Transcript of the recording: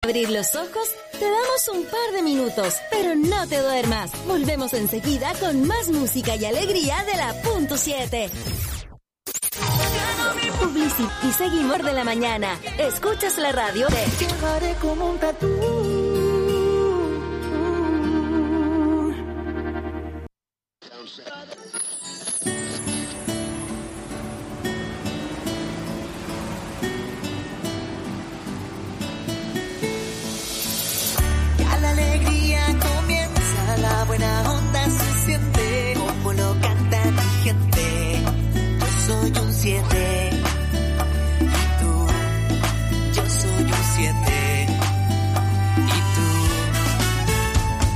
Abrir los ojos, te damos un par de minutos, pero no te duermas. Volvemos enseguida con más música y alegría de la punto 7. Publicity y seguimos de la mañana. Escuchas la radio de... Llevaré como un tatú